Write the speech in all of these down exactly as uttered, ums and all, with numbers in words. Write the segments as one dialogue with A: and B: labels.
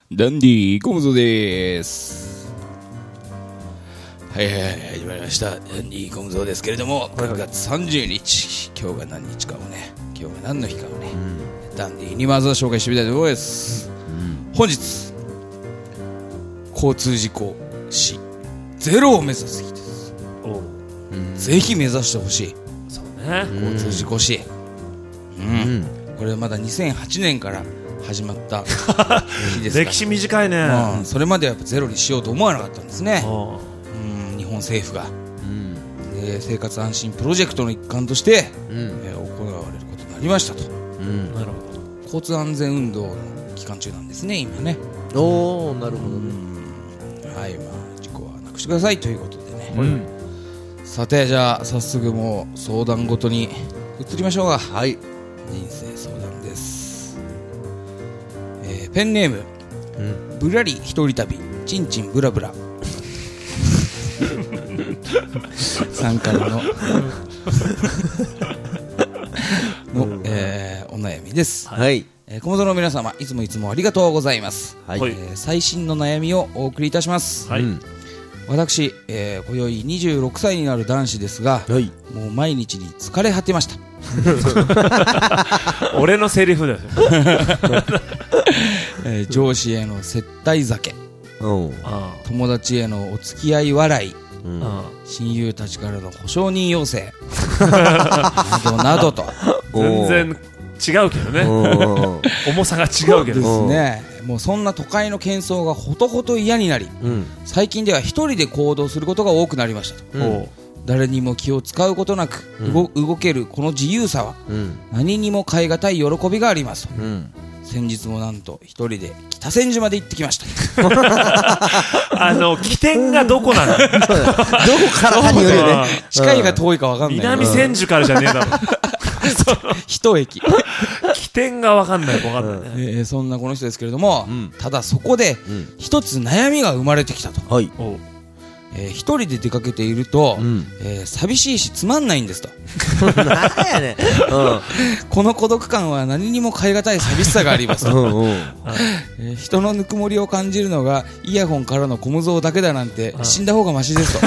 A: ダンディ小僧です。はいはいはい、始まりました。ダンディ小僧ですけれども、くがつさんじゅうにち、今日が何日かをね、今日が何の日かをね、うん、ダンディにまずは紹介してみたいと思います。うん、本日交通事故死ゼロを目指す日です。お、うん、ぜひ目指してほしい。
B: そうね、
A: 交通事故死、うんうん、これまだにせんはちねんから始まった日ですから
B: 歴史短いね、
A: うん、それまではやっぱゼロにしようと思わなかったんですね、うん、日本政府が、うん、で生活安心プロジェクトの一環として、うんえー、行われることになりましたと、うん、なるほど。交通安全運動の期間中なんですね今ね。
C: おー、なるほどね、
A: うん、はい、まあ、事故はなくしてくださいということでね、うん、さてじゃあ早速もう相談ごとに移りましょうか。はい、人生相談です。えー、ペンネーム、うん、ぶらり一人旅ちんちんブラブラさんからのの、えー、お悩みです。はい、えー、小僧の皆様いつもいつもありがとうございます。はい、えー、最新の悩みをお送りいたします。はい、私、えー、今宵にじゅうろくさいになる男子ですが、はい、もう毎日に疲れ果てました
B: 俺のセリフだよ
A: えー、上司への接待酒、うん、友達へのお付き合い笑い、うん、親友たちからの保証人要請などなどと
B: 全然違うけどね重さが違うけど
A: ですね。もうそんな都会の喧騒がほとほと嫌になり、うん、最近では一人で行動することが多くなりましたと、うん、誰にも気を使うことなく、うん、動, 動けるこの自由さは、うん、何にも代え難い喜びがありますと、うん、先日もなんと一人で北千住まで行ってきました
B: あの起点がどこなのどこ
C: からかによるよね
A: 近いか遠いか分かんない。
B: 南千住からじゃねえだろ
A: 一駅
B: 起点が分かんない分かんないね、
A: えー、そんなこの人ですけれども、うん、ただそこで一つ悩みが生まれてきたと、はい、えー、一人で出かけていると、うん、えー、寂しいしつまんないんですと
C: なんやねん、うん、
A: この孤独感は何にも代え難い寂しさがありますとうん、うんえー、人のぬくもりを感じるのがイヤホンからの小無像だけだなんて死んだ方がマシですと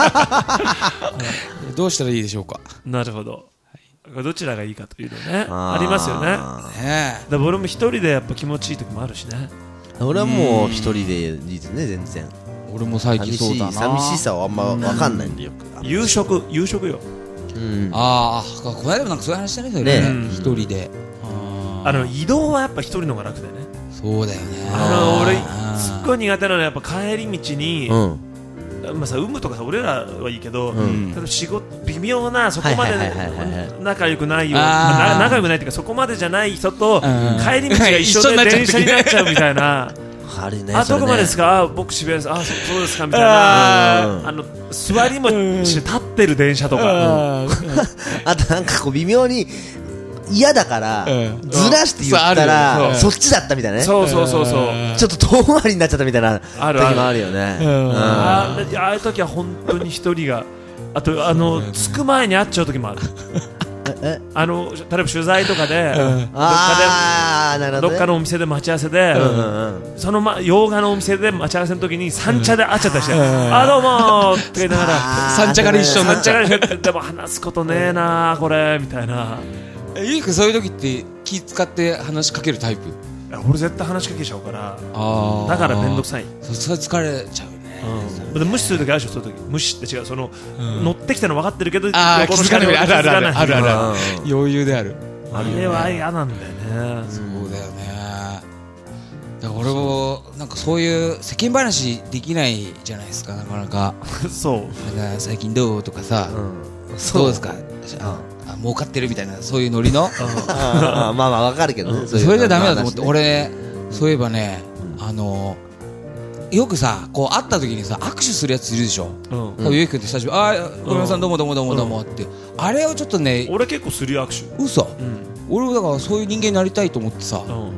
A: どうしたらいいでしょうか。
B: なるほど、どちらがいいかというのね あ, ありますよね。ねだ俺も一人でやっぱ気持ちいい時もあるしね。
C: 俺はもう一人でいいですね全然。
A: 俺も最近そうだな。
C: 寂しさはあんま分かんないんでよく。
B: 夕食夕食よ、
A: うん、ああこの間もなんかそういう話したねそれね、うん、一人で
B: あの移動はやっぱ一人の方が楽だよね。
A: そうだよね。
B: あの俺すっごい苦手なのはやっぱ帰り道に、うんまあ、さ有無とかさ俺らはいいけど、うん、仕事微妙なそこまで仲良くないよ、まあ、仲良くないっていうかそこまでじゃない人と帰り道が一緒で電車になっちゃうみたいな
C: あれね、
B: あどこまでですか、あ僕渋谷です、あそうですかみたいな、あの座りも立ってる電車とか、
C: あとなんかこう微妙に嫌だからずらして言ったらそっちだったみたいなね。
B: そうそうそうそう
C: ちょっと遠回りになっちゃったみたいな時もあるよね。
B: ああいう時は本当に一人があとあの着く前に会っちゃう時もあるあの例えば取材とかでどっかでどっかのお店で待ち合わせでそのま洋画のお店で待ち合わせの時に三茶で会っちゃったりしてあどうもーって言いながら
A: 三茶から一緒になっちゃう
B: でも話すことねえなこれみたいな。
A: ゆいくんそういう時って気使って話しかけるタイプ？
B: 俺絶対話しかけちゃうからあだからめんどくさい。
A: それ疲れちゃうね、
B: うん、無視する時あるでしょ。そういう時無視って違うその、うん、乗ってきたの分かってるけど
A: あ気づかないあるあるあるあるある余裕である
B: あれは嫌なんだよね、
A: うん、そうだよね。だから俺もなんかそういう世間話できないじゃないですかなかなかそうなんか最近どうとかさ、うん、どうですかあ儲かってるみたいなそういうノリの
C: あまあまあわかるけどね、
A: うん、それじゃダメだと思って、ね、俺そういえばね、うん、あのよくさこう会った時にさ握手するやついるでしょ、うん、ゆうきくんって久しぶりあーごめんなさいどうもどうもどうもどうもって、うん、あれをちょっとね
B: 俺結構するよ握手。
A: 嘘、うん、俺だからそういう人間になりたいと思ってさ、うん、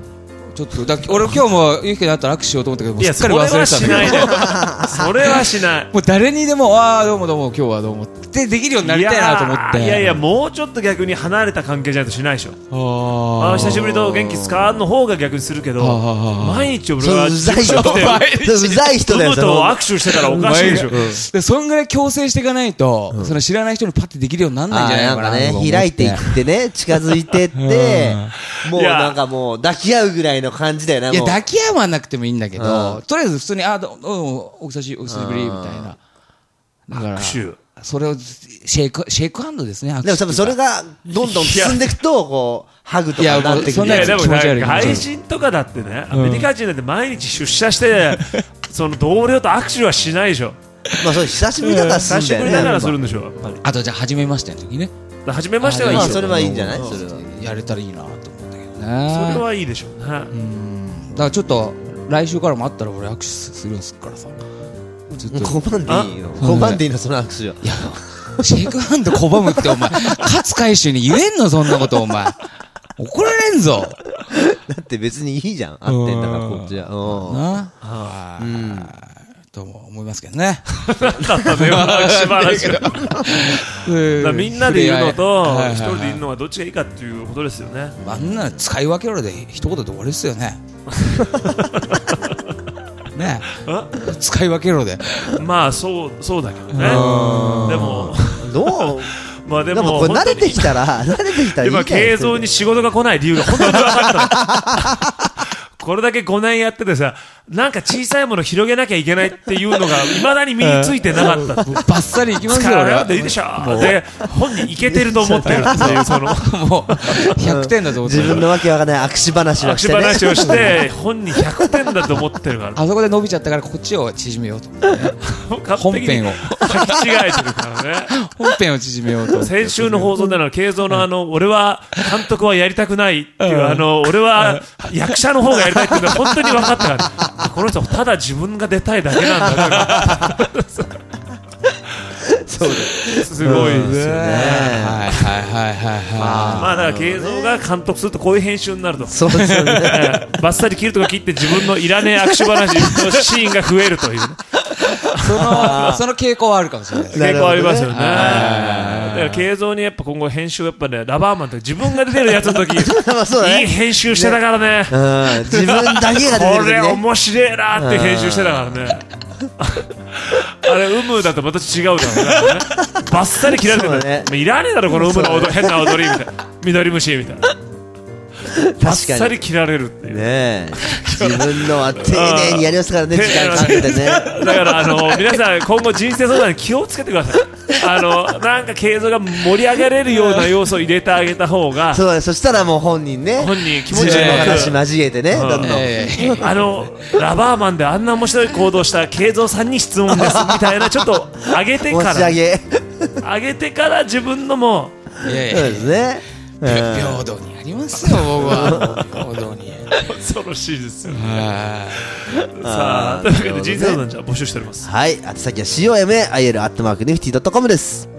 A: ちょっとだ俺今日もゆきに会ったら握手しようと思ったけどもうすっかり忘れてたんだけど
B: いやそれはしないねそれはしない
A: もう誰にでもああどうもどうも今日はどうもってできるようになりたいなと思って
B: いやいやいやもうちょっと逆に離れた関係じゃないとしないでしょああ久しぶりと元気つかの方が逆にするけど毎日俺は
C: うざい人うざい人だよ
B: と握手してたらおかしいでしょ、うん、
A: でそんぐらい強制していかないと、うん、その知らない人にパッてできるようにならないんじゃないかな、
C: ね、開いていってね近づいてって、うん、もうなんかもう抱き合うぐらいの感じだよな。
A: いや抱き合わなくてもいいんだけど、うん、とりあえず普通にあどうもお久しぶりみたいなだから
B: 握手
A: それをシェイクシェイクハンドですね。
C: でも多分それがどんどん進んでいくとこうハグとかになってくる。
B: いやでも外人とかだってね、アメリカ人だって毎日出社してその同僚と握手はしないでしょ。
C: まあそれ久しぶりだからするんだよね。久しぶりだから
B: するんでしょ。やっぱり
A: あとじゃあ初めましての時ね。
B: 初めましてはいいよ。
C: それはいいんじゃない？それは
A: やれたらいいなと思ったけどね。
B: それはいいでしょうね。
A: うんだからちょっと来週からもあったら俺握手するんすっからさ。
C: 拒んでいいよ。拒んでいいのその握手は。
A: いやシェイクハンド拒むってお前勝海舟に言えんのそんなことお前怒られんぞ
C: だって別にいいじゃん合ってんだからこっちはなあ
A: うんと思いますけどね
B: だったねしばらくみんなでいるのと一人でいるのはどっちがいいかっていうことですよね。
A: あんな使い分けろで一言で終わりですよねね使い分けろで
B: まあそうそうだけどね。でも
C: どう
B: まあでも
C: これ慣れてきたら慣れてきたらいい
B: 今経造に仕事が来ない理由が本当に分かったこれだけごねんやっててさなんか小さいもの広げなきゃいけないっていうのがいまだに身についてなかったバ
A: ッサリいきますよ
B: ねでいいでしょで本人いけてると思ってるっていうその
A: もうひゃくてんだと思ってる
C: 自分のわけわかんない握手話をして、ね、
B: 握手話をして本人ひゃくてんだと思ってるから
A: あそこで伸びちゃったからこっちを縮めようと思って、ね、本編を
B: 書き違えてるからね
A: 本編を縮めようと
B: 先週の放送での慶三のあの俺は監督はやりたくないっていうあの俺は役者の方がやりたいっていうのは本当に分かったからこの人ただ自分が出たいだけなんだから
C: そうです
B: すごいですよね。はい
A: はいはいはいはい
B: まあだから慶三が監督するとこういう編集になると
C: そうですよね
B: バッサリ切るとか切って自分のいらねえ握手話のシーンが増えるというね
A: そのその傾向はあるかもしれない
B: 傾向ありますよね。だから慶三にやっぱ今後編集やっぱねラバーマンって自分が出てるやつの時いい編集してたからね
C: 自分だけが出てる
B: これ面白いなって編集してたからねあれウムだとまた違うだろうねバッサリ切られてる、ね、いらねえだろこのウムの踊り変な踊りみたいな緑虫みたいなバッサリ切られるっていう
C: ね自分のは丁寧にやりますからね時間かけてね
B: だからあの皆さん今後人生相談に気をつけてくださいあのなんか継続が盛り上げれるような要素を入れてあげた方が
C: そうだねそしたらもう本人ね
B: 本人気持ち
C: 自分の話交えてね、うん、どんどん、
B: えー、あのラバーマンであんな面白い行動した慶三さんに質問ですみたいなちょっと上げてから
C: 持ち上げ
B: 上げてから自分のも
A: いやいや
C: そうですね
A: 平等にやりますよ僕は平等に
B: 恐ろしいですよねさあというわけで人生相談じゃあ募集しております
C: はい宛先は コマ アイエル アットマークニフティ ドットコム です